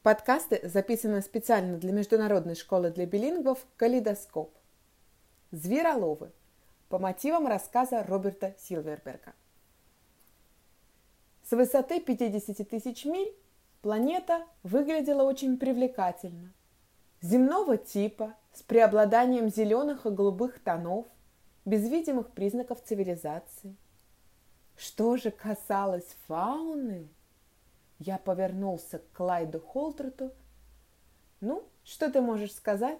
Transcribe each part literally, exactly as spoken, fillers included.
Подкасты записаны специально для Международной школы для билингвов «Калейдоскоп». Звероловы по мотивам рассказа Роберта Силверберга. С высоты пятидесяти тысяч миль планета выглядела очень привлекательно. Земного типа, с преобладанием зеленых и голубых тонов, без видимых признаков цивилизации. Что же касалось фауны, я повернулся к Клайду Холдрету. Ну, что ты можешь сказать?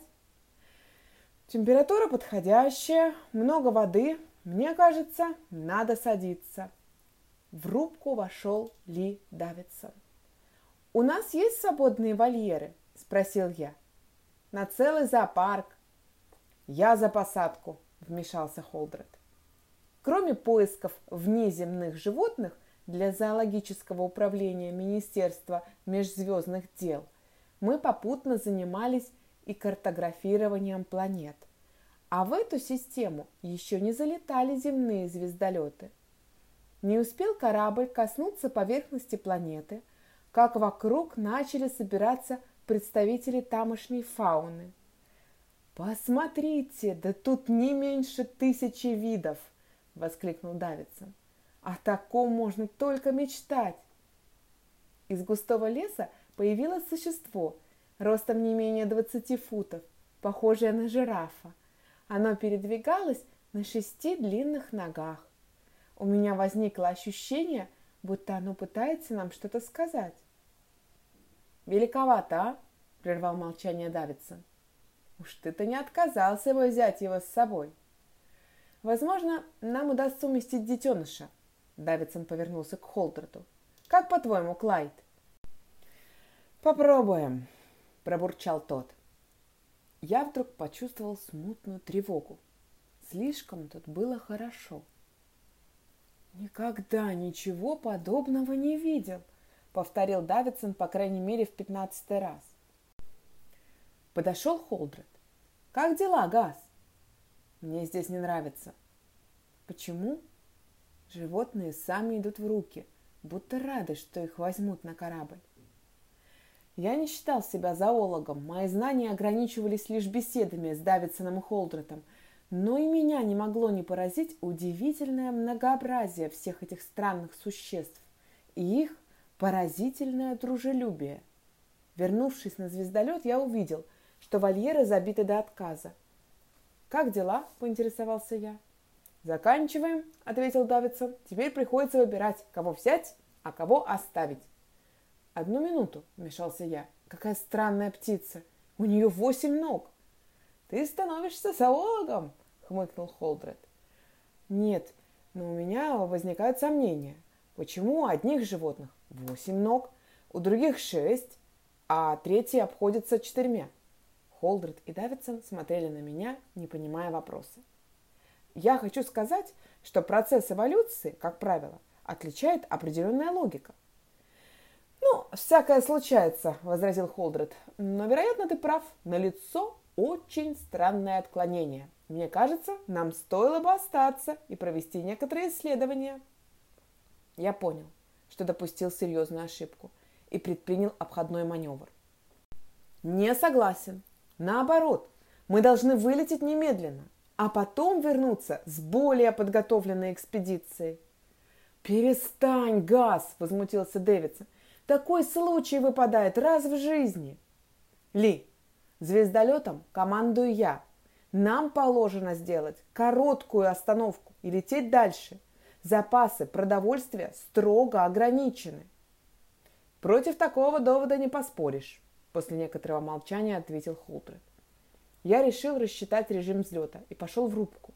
Температура подходящая, много воды. Мне кажется, надо садиться. В рубку вошел Ли Давидсон. У нас есть свободные вольеры? Спросил я. На целый зоопарк. Я за посадку, вмешался Холдрет. Кроме поисков внеземных животных, для зоологического управления Министерства межзвездных дел мы попутно занимались и картографированием планет. А в эту систему еще не залетали земные звездолеты. Не успел корабль коснуться поверхности планеты, как вокруг начали собираться представители тамошней фауны. «Посмотрите, да тут не меньше тысячи видов!» – воскликнул Давидсон. О таком можно только мечтать. Из густого леса появилось существо, ростом не менее двадцати футов, похожее на жирафа. Оно передвигалось на шести длинных ногах. У меня возникло ощущение, будто оно пытается нам что-то сказать. «Великовато, а?» – прервал молчание Давидсон. «Уж ты-то не отказался бы взять его с собой. Возможно, нам удастся уместить детеныша». Давидсон повернулся к Холдрету. «Как по-твоему, Клайд?» «Попробуем», – пробурчал тот. Я вдруг почувствовал смутную тревогу. Слишком тут было хорошо. «Никогда ничего подобного не видел», – повторил Давидсон по крайней мере в пятнадцатый раз. Подошел Холдрет. «Как дела, Газ?» «Мне здесь не нравится». «Почему?» Животные сами идут в руки, будто рады, что их возьмут на корабль. Я не считал себя зоологом, мои знания ограничивались лишь беседами с Давидсоном и Холдретом, но и меня не могло не поразить удивительное многообразие всех этих странных существ и их поразительное дружелюбие. Вернувшись на звездолет, я увидел, что вольеры забиты до отказа. «Как дела?» – поинтересовался я. «Заканчиваем», – ответил Давидсон. «Теперь приходится выбирать, кого взять, а кого оставить». «Одну минуту», – вмешался я. «Какая странная птица! У нее восемь ног!» «Ты становишься зоологом», – хмыкнул Холдрет. «Нет, но у меня возникают сомнения. Почему у одних животных восемь ног, у других шесть, а третьи обходятся четырьмя?» Холдрет и Давидсон смотрели на меня, не понимая вопроса. Я хочу сказать, что процесс эволюции, как правило, отличает определенная логика. «Ну, всякое случается», – возразил Холдрет. «Но, вероятно, ты прав. Налицо очень странное отклонение. Мне кажется, нам стоило бы остаться и провести некоторые исследования». Я понял, что допустил серьезную ошибку и предпринял обходной маневр. «Не согласен. Наоборот, мы должны вылететь немедленно, а потом вернуться с более подготовленной экспедицией». «Перестань, Газ!» – возмутился Дэвидсон. «Такой случай выпадает раз в жизни». «Ли, звездолетом командую я. Нам положено сделать короткую остановку и лететь дальше. Запасы продовольствия строго ограничены». «Против такого довода не поспоришь», – после некоторого молчания ответил Холдрет. Я решил рассчитать режим взлета и пошел в рубку.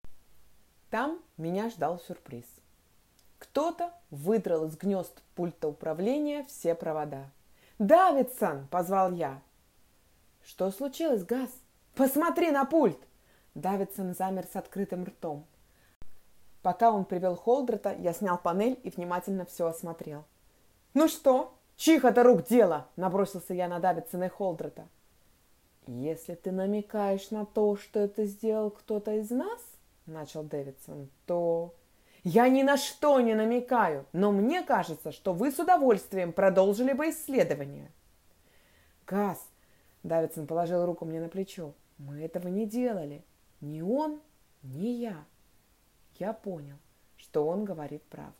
Там меня ждал сюрприз. Кто-то выдрал из гнезд пульта управления все провода. «Давидсон!» – позвал я. «Что случилось, Газ? Посмотри на пульт!» Давидсон замер с открытым ртом. Пока он привел Холдрета, я снял панель и внимательно все осмотрел. «Ну что, чьих это рук дело?» – набросился я на Давидсона и Холдрета. «Если ты намекаешь на то, что это сделал кто-то из нас, — начал Дэвидсон, — то...» «Я ни на что не намекаю, но мне кажется, что вы с удовольствием продолжили бы исследование». Газ! Давидсон положил руку мне на плечо. Мы этого не делали. Ни он, ни я. Я понял, что он говорит правду.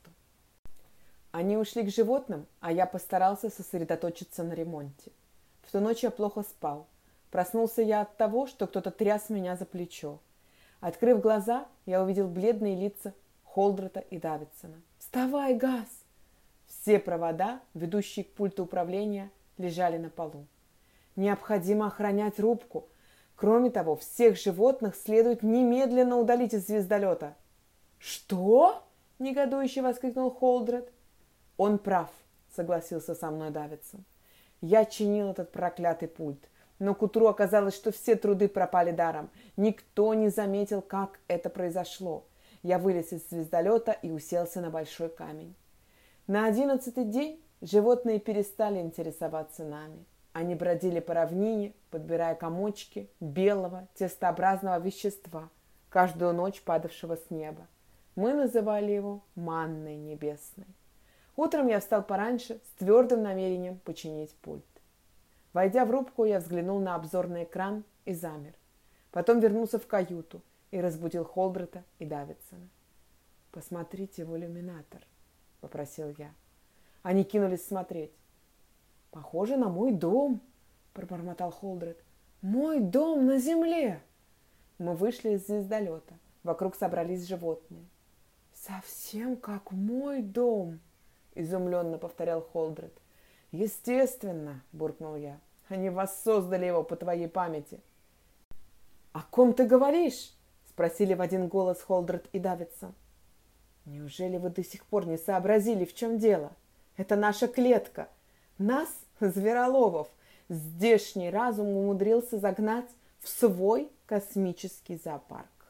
Они ушли к животным, а я постарался сосредоточиться на ремонте. В ту ночь я плохо спал. Проснулся я от того, что кто-то тряс меня за плечо. Открыв глаза, я увидел бледные лица Холдрата и Давидсона. «Вставай, Газ!» Все провода, ведущие к пульту управления, лежали на полу. Необходимо охранять рубку. Кроме того, всех животных следует немедленно удалить из звездолета. «Что?» – негодующе воскликнул Холдрат. «Он прав», – согласился со мной Давидсон. «Я чинил этот проклятый пульт, но к утру оказалось, что все труды пропали даром. Никто не заметил, как это произошло. Я вылез из звездолета и уселся на большой камень. На одиннадцатый день животные перестали интересоваться нами. Они бродили по равнине, подбирая комочки белого тестообразного вещества, каждую ночь падавшего с неба. Мы называли его манной небесной. Утром я встал пораньше с твердым намерением починить пульт. Войдя в рубку, я взглянул на обзорный экран и замер. Потом вернулся в каюту и разбудил Холдрата и Давидсона. «Посмотрите в иллюминатор», — попросил я. Они кинулись смотреть. «Похоже на мой дом», — пробормотал Холдрат. «Мой дом на земле!» Мы вышли из звездолета. Вокруг собрались животные. «Совсем как мой дом», — изумленно повторял Холдрат. «Естественно», — буркнул я. «Они воссоздали его по твоей памяти». «О ком ты говоришь?» — спросили в один голос Холдрат и Давидсон. «Неужели вы до сих пор не сообразили, в чем дело? Это наша клетка. Нас, звероловов, здешний разум умудрился загнать в свой космический зоопарк.